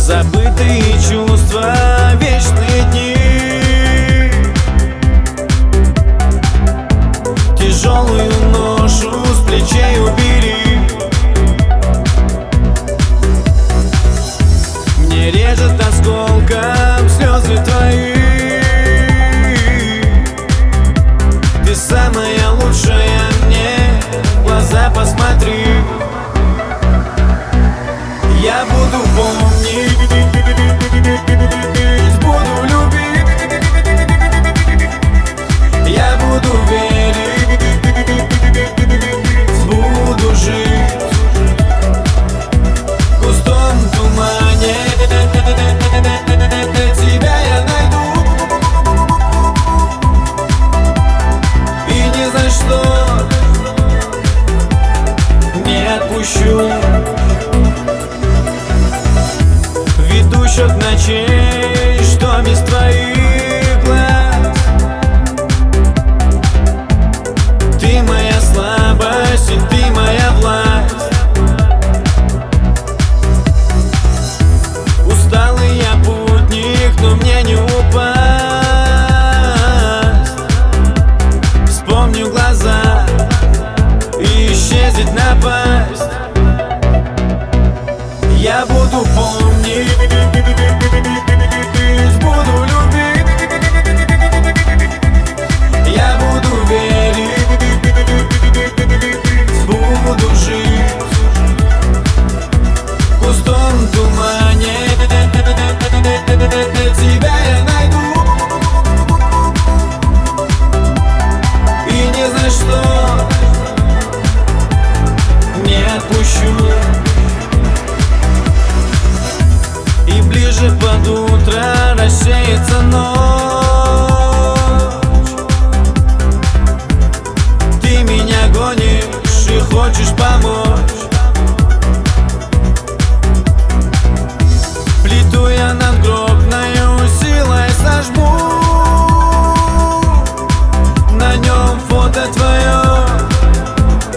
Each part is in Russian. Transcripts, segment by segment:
Забытые чувства, вечные дни. Тяжелую ношу с плечей убери. Мне режет осколком слезы твои. Ты самая лучшая, мне в глаза посмотри. Я буду помнить, буду любить. Я буду верить, буду жить. В густом тумане тебя я найду. И ни за что не отпущу. Счет ночей, что без твоих глаз. Ты моя слабость, и ты моя власть. Усталый я путник, но мне не упасть. Вспомню глаза и исчезнет напасть. Я буду помнить, буду любить. Я буду верить, буду жить. В густом тумане тебя я найду. И ни за что не отпущу. Ближе под утро рассеется ночь. Ты меня гонишь и хочешь помочь. Плиту я надгробною силой сожму. На нем фото твое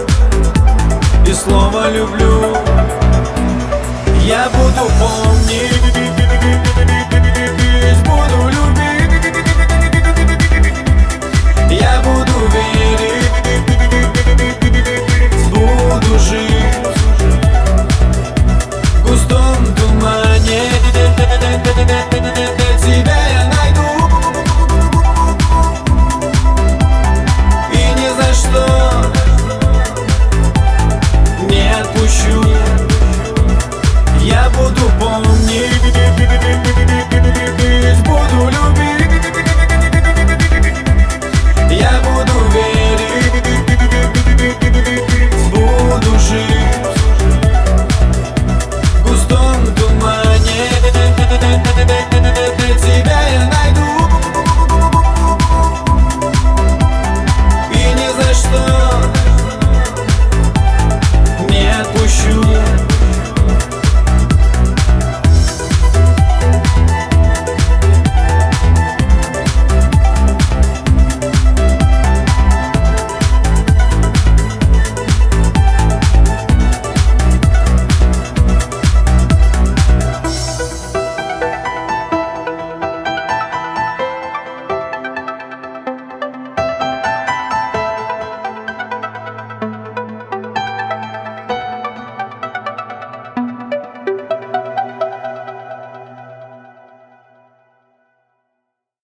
и слово люблю. Я буду помнить,